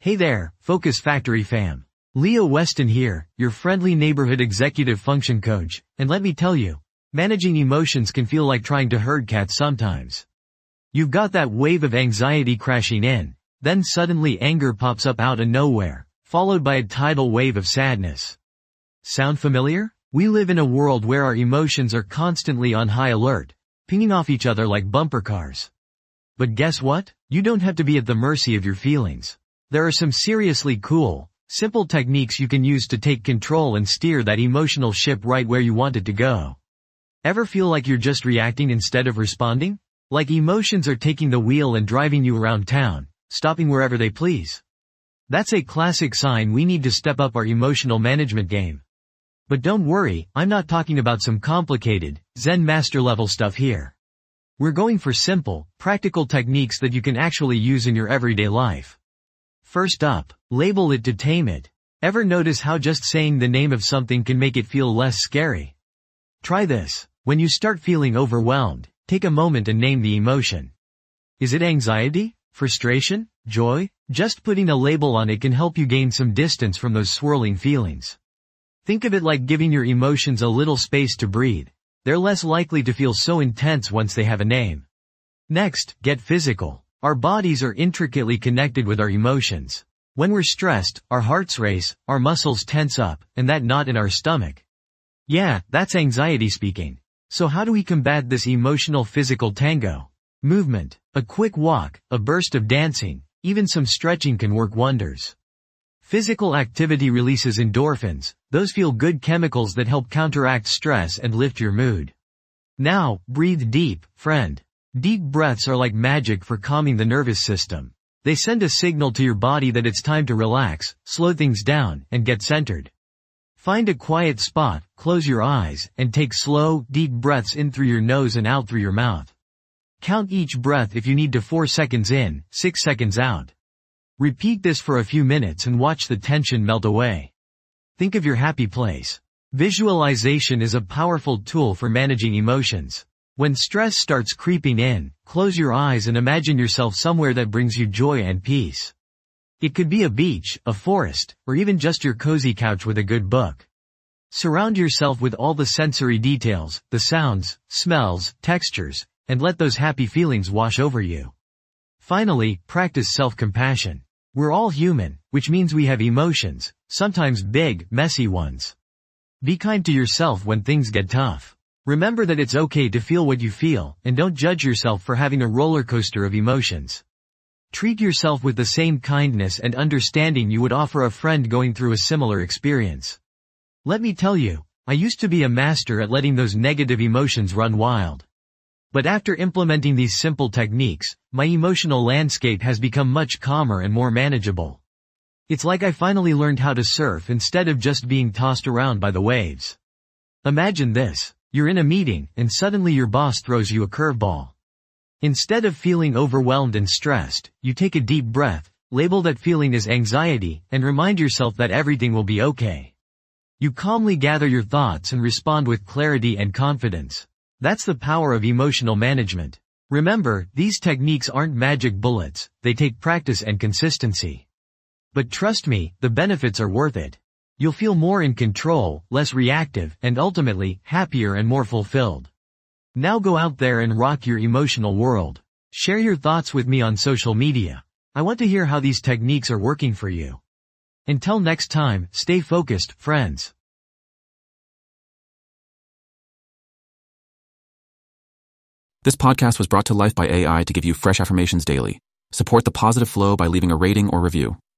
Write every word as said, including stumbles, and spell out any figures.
Hey there, Focus Factory fam. Leo Weston here, your friendly neighborhood executive function coach, and let me tell you, managing emotions can feel like trying to herd cats sometimes. You've got that wave of anxiety crashing in, then suddenly anger pops up out of nowhere, followed by a tidal wave of sadness. Sound familiar? We live in a world where our emotions are constantly on high alert, pinging off each other like bumper cars. But guess what? You don't have to be at the mercy of your feelings. There are some seriously cool, simple techniques you can use to take control and steer that emotional ship right where you want it to go. Ever feel like you're just reacting instead of responding? Like emotions are taking the wheel and driving you around town, stopping wherever they please? That's a classic sign we need to step up our emotional management game. But don't worry, I'm not talking about some complicated, Zen master level stuff here. We're going for simple, practical techniques that you can actually use in your everyday life. First up, label it to tame it. Ever notice how just saying the name of something can make it feel less scary? Try this. When you start feeling overwhelmed, take a moment and name the emotion. Is it anxiety? Frustration? Joy? Just putting a label on it can help you gain some distance from those swirling feelings. Think of it like giving your emotions a little space to breathe. They're less likely to feel so intense once they have a name. Next, get physical. Our bodies are intricately connected with our emotions. When we're stressed, our hearts race, our muscles tense up, and that knot in our stomach. Yeah, that's anxiety speaking. So how do we combat this emotional physical tango? Movement. A quick walk, a burst of dancing, even some stretching can work wonders. Physical activity releases endorphins, those feel-good chemicals that help counteract stress and lift your mood. Now, breathe deep, friend. Deep breaths are like magic for calming the nervous system. They send a signal to your body that it's time to relax, slow things down, and get centered. Find a quiet spot, close your eyes, and take slow, deep breaths in through your nose and out through your mouth. Count each breath if you need to four seconds in, six seconds out. Repeat this for a few minutes and watch the tension melt away. Think of your happy place. Visualization is a powerful tool for managing emotions. When stress starts creeping in, close your eyes and imagine yourself somewhere that brings you joy and peace. It could be a beach, a forest, or even just your cozy couch with a good book. Surround yourself with all the sensory details, the sounds, smells, textures, and let those happy feelings wash over you. Finally, practice self-compassion. We're all human, which means we have emotions, sometimes big, messy ones. Be kind to yourself when things get tough. Remember that it's okay to feel what you feel, and don't judge yourself for having a roller coaster of emotions. Treat yourself with the same kindness and understanding you would offer a friend going through a similar experience. Let me tell you, I used to be a master at letting those negative emotions run wild. But after implementing these simple techniques, my emotional landscape has become much calmer and more manageable. It's like I finally learned how to surf instead of just being tossed around by the waves. Imagine this. You're in a meeting, and suddenly your boss throws you a curveball. Instead of feeling overwhelmed and stressed, you take a deep breath, label that feeling as anxiety, and remind yourself that everything will be okay. You calmly gather your thoughts and respond with clarity and confidence. That's the power of emotional management. Remember, these techniques aren't magic bullets, they take practice and consistency. But trust me, the benefits are worth it. You'll feel more in control, less reactive, and ultimately, happier and more fulfilled. Now go out there and rock your emotional world. Share your thoughts with me on social media. I want to hear how these techniques are working for you. Until next time, stay focused, friends. This podcast was brought to life by A I to give you fresh affirmations daily. Support the positive flow by leaving a rating or review.